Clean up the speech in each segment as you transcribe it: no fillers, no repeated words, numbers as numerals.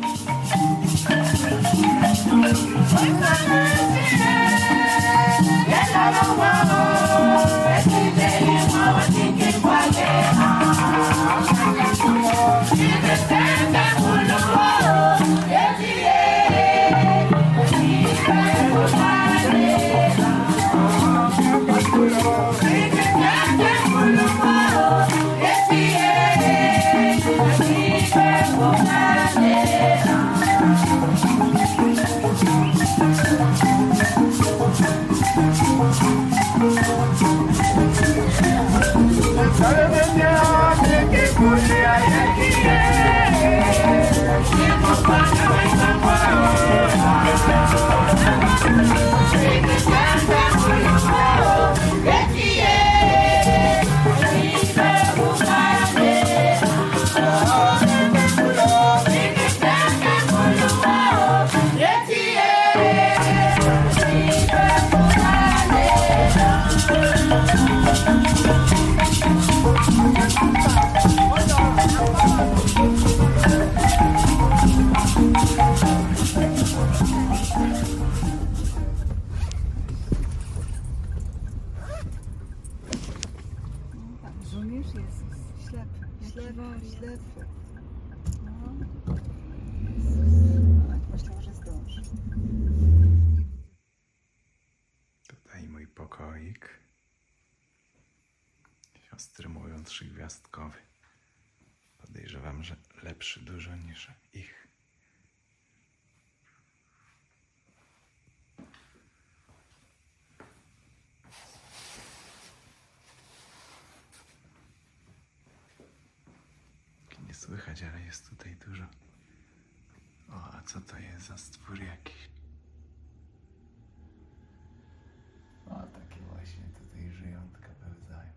Tutaj mój pokoik. Siostry mówią 3-gwiazdkowy. Podejrzewam, że lepszy dużo niż ich. Nie słychać, ale jest tutaj dużo. O, a co to jest za stwór jakiś? O, takie właśnie tutaj żyjątka pełzają.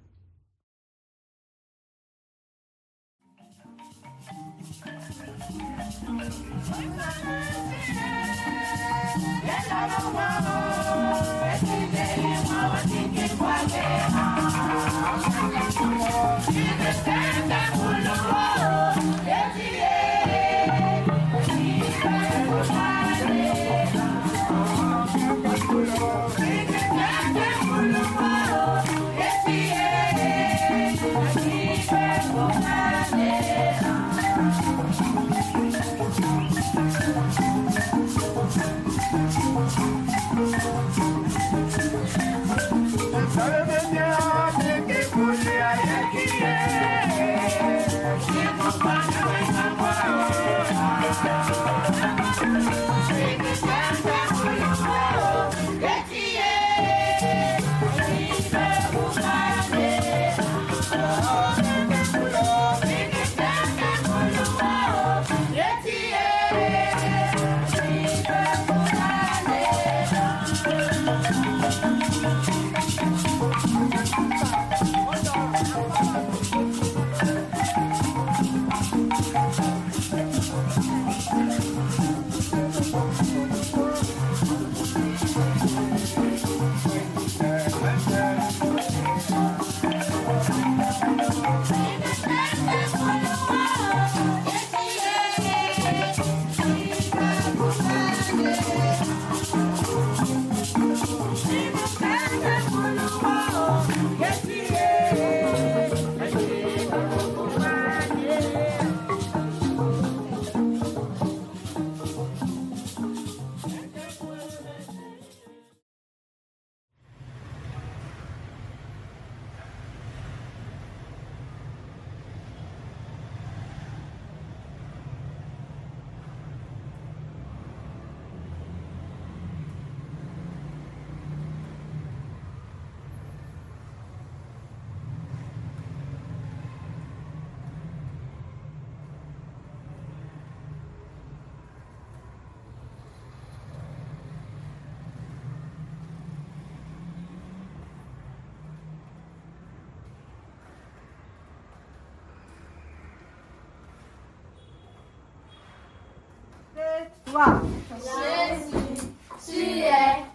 Jésus, tu es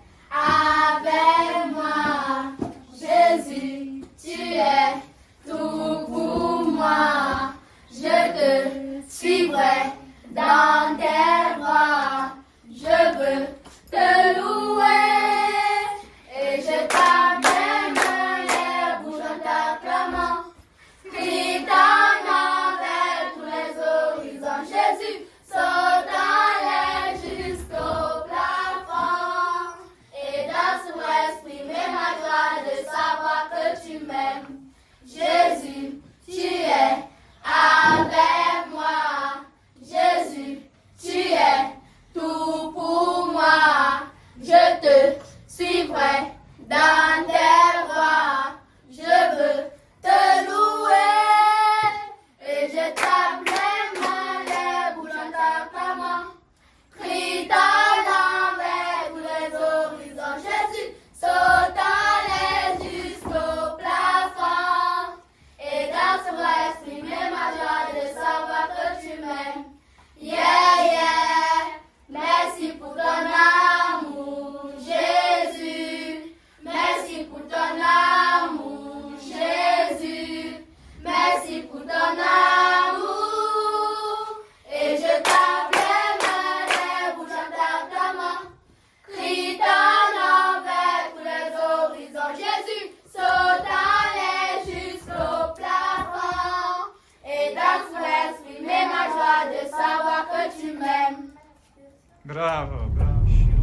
avec moi. Jésus, tu es tout pour moi. Je te suivrai dans tes specimen. Brawo, brawo.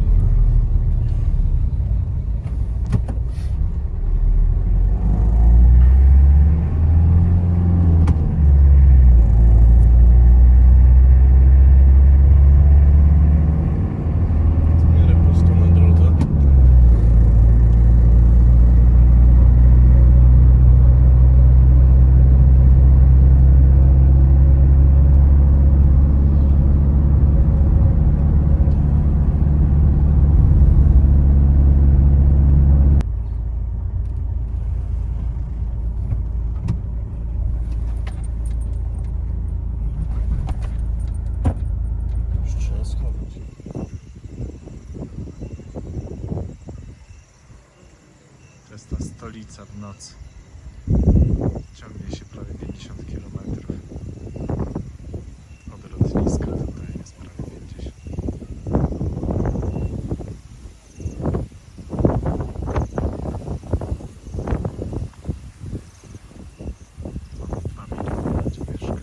W miarę pusto na drodze. Już trzeba schować. To jest ta stolica w nocy. Ciągnie się prawie 50 km. Od lotniska tutaj jest prawie 50. Ponad 2 miliony ludzi mieszka.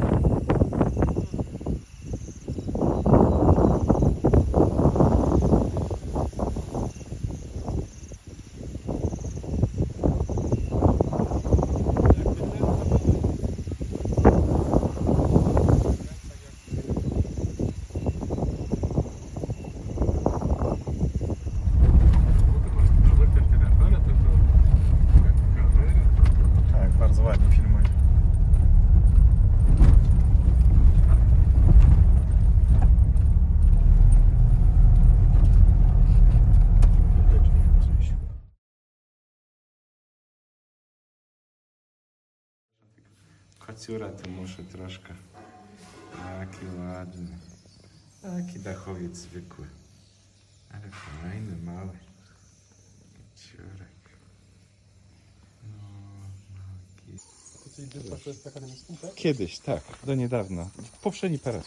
Tak, bardzo ładnie filmuje. Kociura to muszę troszkę. Jaki ładny. Taki dachowiec zwykły. Ale fajny, mały. Kociurek. No, mały kit. Tutaj dypa to jest taka na miejscu, tak? Kiedyś, tak, do niedawna. Poprzedni parad.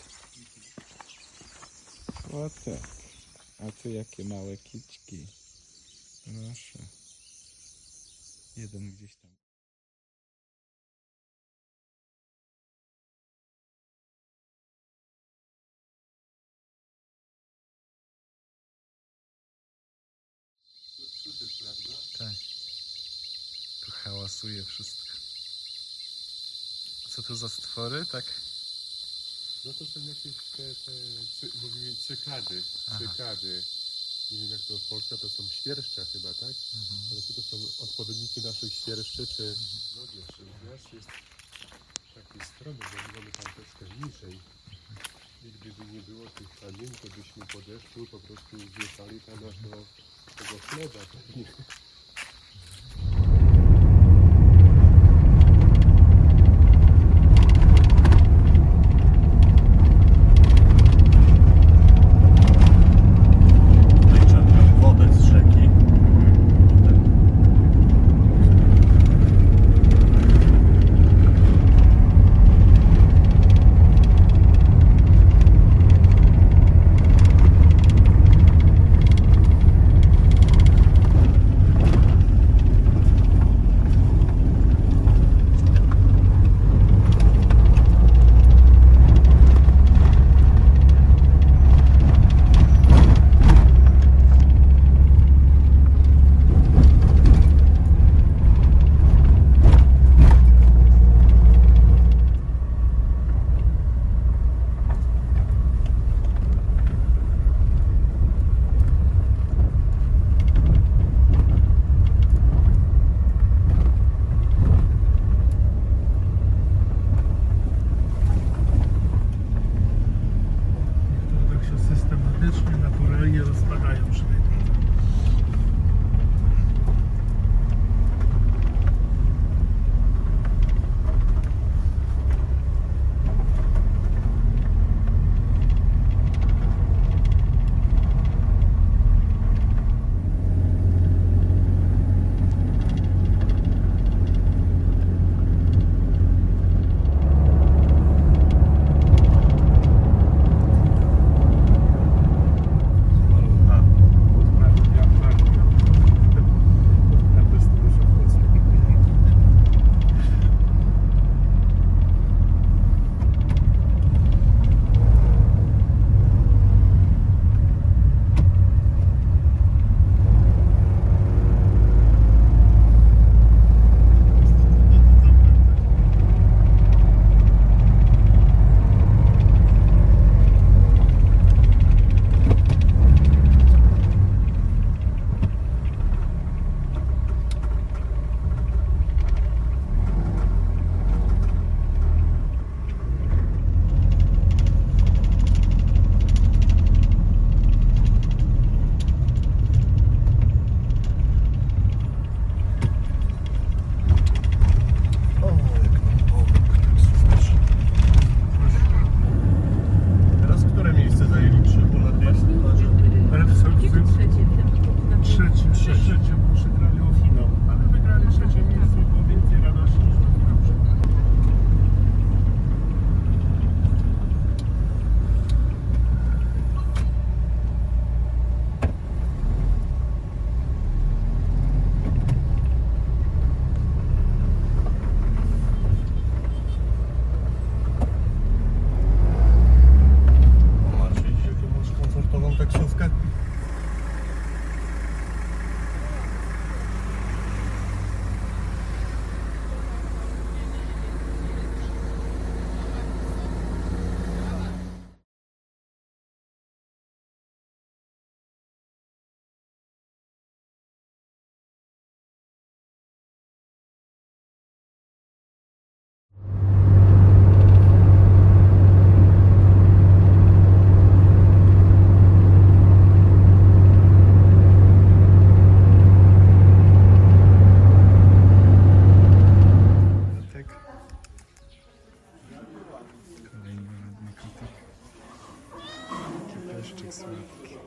O tak. A tu jakie małe kiczki. Proszę. Jeden gdzieś tam. Tak. Tu hałasuje wszystko. Co to za stwory, tak? No to są jakieś mówimy cykady. Aha. Cykady. Nie wiem jak to w Polsce, to są świerszcze chyba, tak? Ale czy to są odpowiedniki naszych świerszczy, czy... No wiesz, gwiazd jest z takiej strony, bo mamy tam troszkę niżej. I gdyby nie było tych kamieni, to byśmy po deszczu po prostu wjechali tam aż do tego chleba pewnie. Wodę z rzeki. Jaki słodki.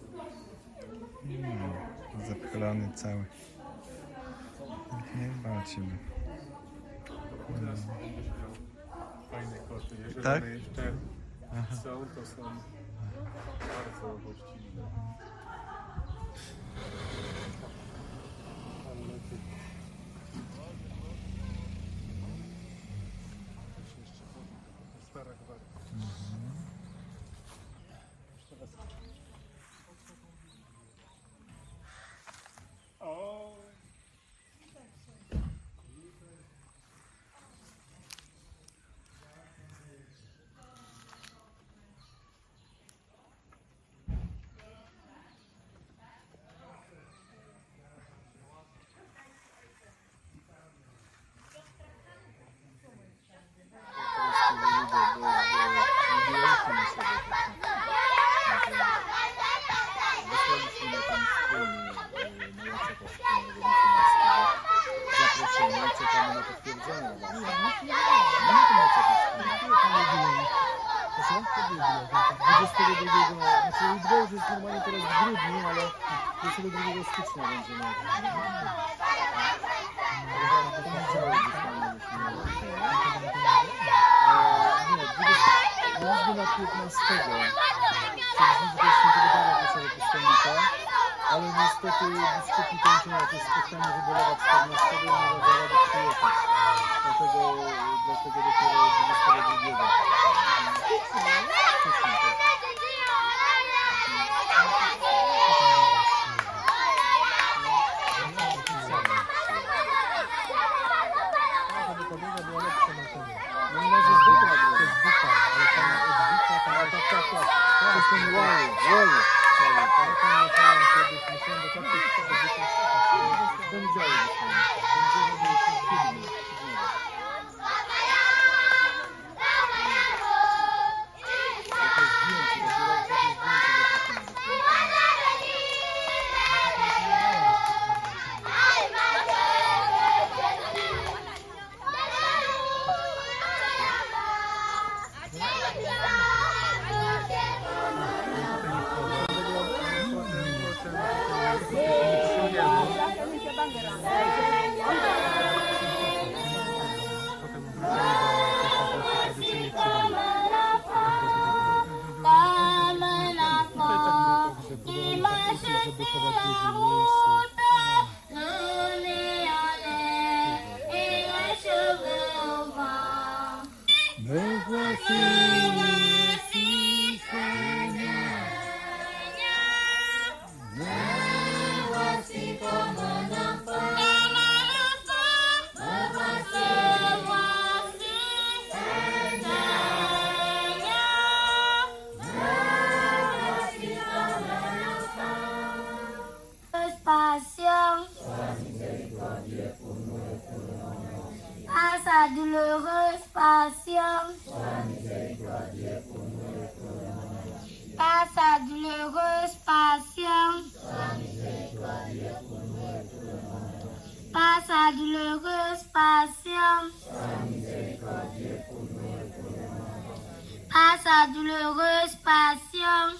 Zapchylony cały. Nie bacimy. Teraz będziesz miał fajne koty. Jeżeli Tak? one jeszcze są, to są bardzo gościnne. Ale lepiej. Jeszcze stara gwardia. Teraz. O! Zaproszenie, czekamy na potwierdzenie. Proszę? 22, znaczy jutro już jest normalnie teraz w grudniu, ale 22 stycznia będzie miał. Nie, nazwy na 15. Chcieliśmy tutaj świętego Dana Wesołego Pustelnika, ale niestety biskupi kończą jakieś spotkanie wyborowe 14 i nie da rady przyjechać. Dlatego dopiero 22. À sa douloureuse passion, à sa douloureuse passion, à sa douloureuse passion, à sa douloureuse passion.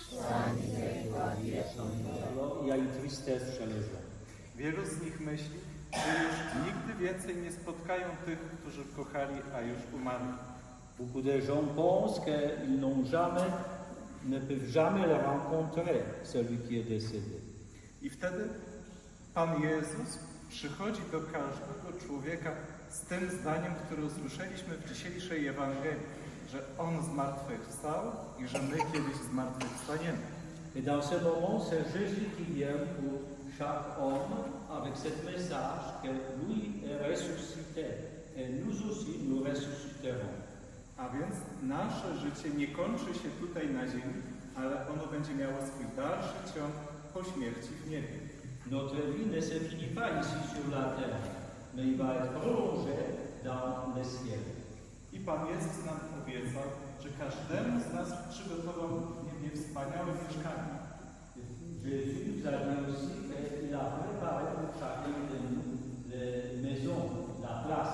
I a i tristesse leżą. Wielu z nich myśli, że już nigdy więcej nie spotkają tych, którzy kochali, a już umarli. Beaucoup de gens pensent qu'ils ne peuvent jamais le rencontrer, celui qui est décédé. I wtedy Pan Jezus przychodzi do każdego człowieka z tym zdaniem, które usłyszeliśmy w dzisiejszej Ewangelii, że On zmartwychwstał i że my kiedyś zmartwychwstaniemy. Et dans ce moment, c'est Jésus qui vient pour chaque homme avec ce message que lui est ressuscité. Et nous aussi, nous ressusciterons. A więc nasze życie nie kończy się tutaj na ziemi, ale ono będzie miało swój dalszy ciąg po śmierci w niebie. Notre vie ne se finit pas ici sur la terre, mais il va être prolongé dans le ciel. I Pan Jezus nam obiecał, że każdemu z nas przygotował w niebie wspaniałe mieszkanie. Jésus nous a dit aussi qu'il a préparé pour chacun de nous les maisons, la place.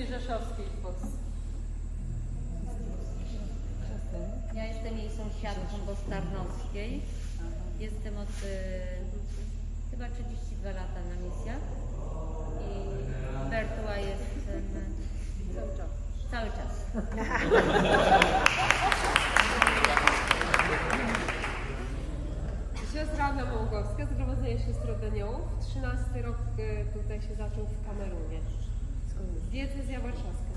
Diecezji Rzeszowskiej w Polsce. Ja jestem jej sąsiadką Tarnowskiej. Jestem od chyba 32 lata na misjach. I Bertuła jestem cały czas. Siostra Anna Małgowska, Zgromadzenie Sióstr od Aniołów. 13 rok tutaj się zaczął w Kamerunie. Diecezja Warszawska.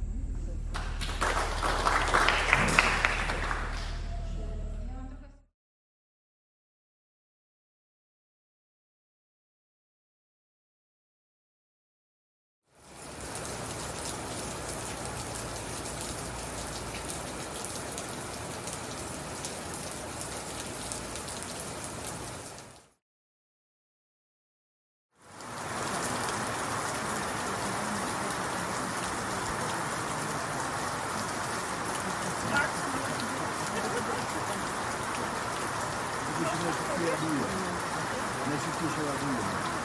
Najszybciej się ładuje.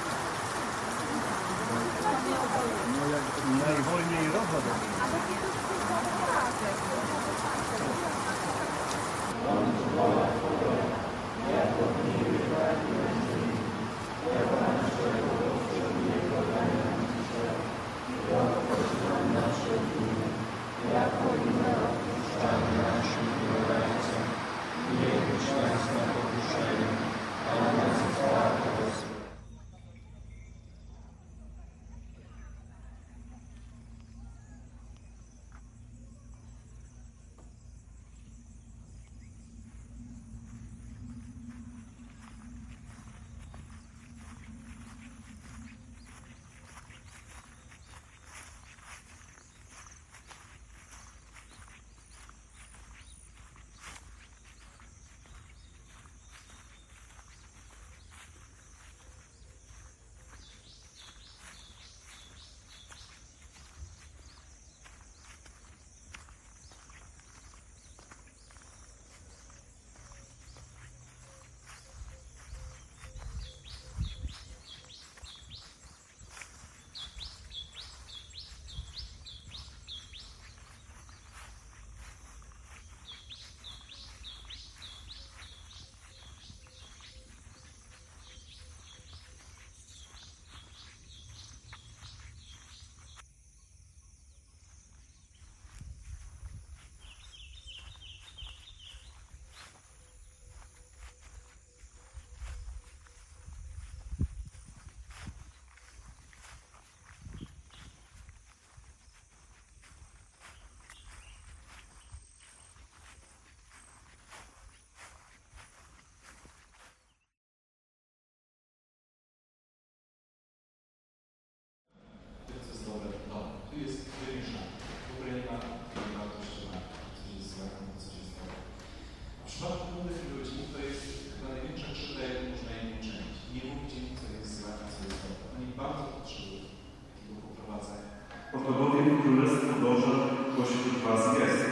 No jak najwolniej ropa Oto bowiem Królestwo Boże pośród was jest.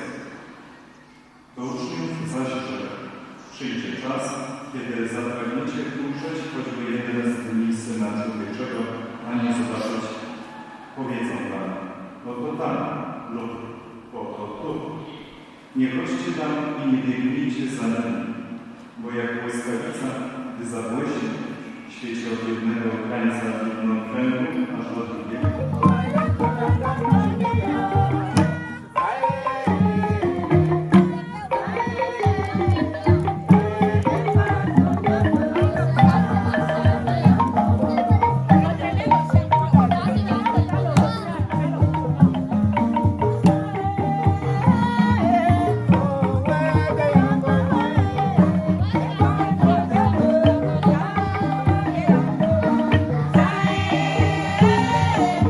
Do uczniów zaś rzekł: przyjdzie czas, kiedy zapragniecie umrzeć choćby jeden z dni Syna Człowieczego, a nie zobaczyć. Powiedzą wam: oto tam lub oto tu. Nie chodźcie tam i nie biegnijcie za nimi, bo jak błyskawica, gdy zabłyśnie, świeci od jednego krańca trudną kręgu, aż do drugiego. Thank you.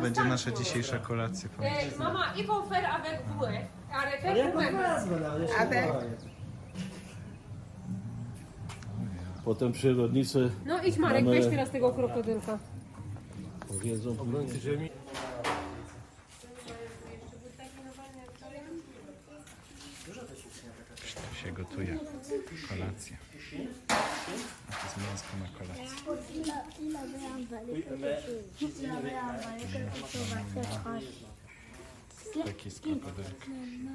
będzie nasza dzisiejsza kolacja. Mama, ils vont faire avec vous, arrêtez vous-même. Potem przyrodnicy No idź Marek, weź teraz tego krokodylka. powiedzą, Obrońcy ziemi. Tu się gotuje kolacja. A to jest mięsko na kolację. Taki z krokodylka.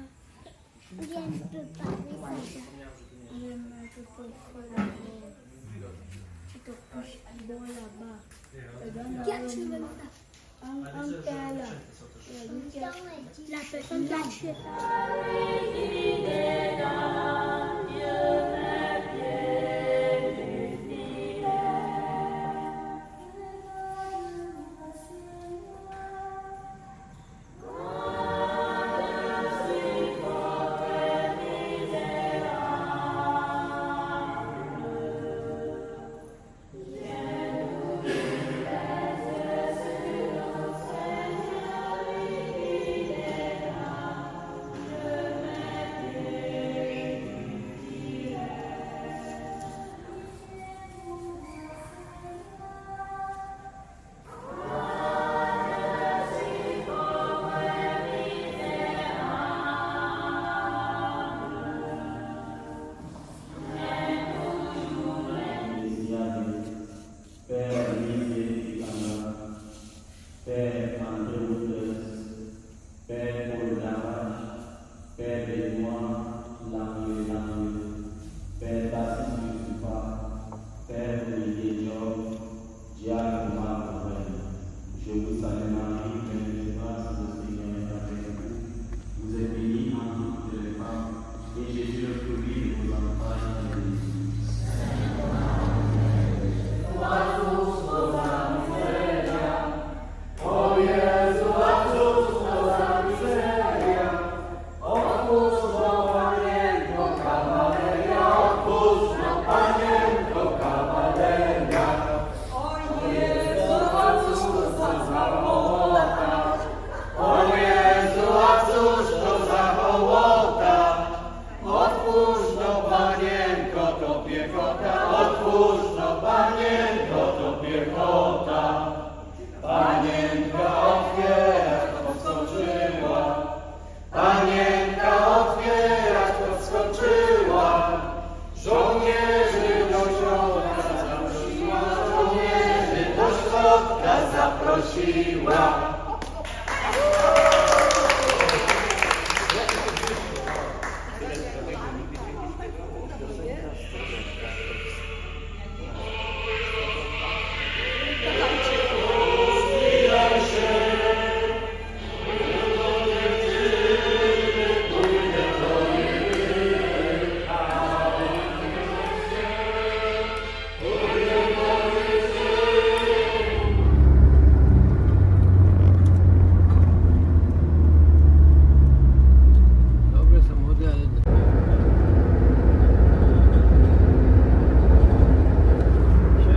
La personne lâche.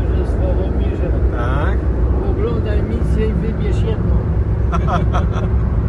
Tak? Oglądaj misję i wybierz jedną.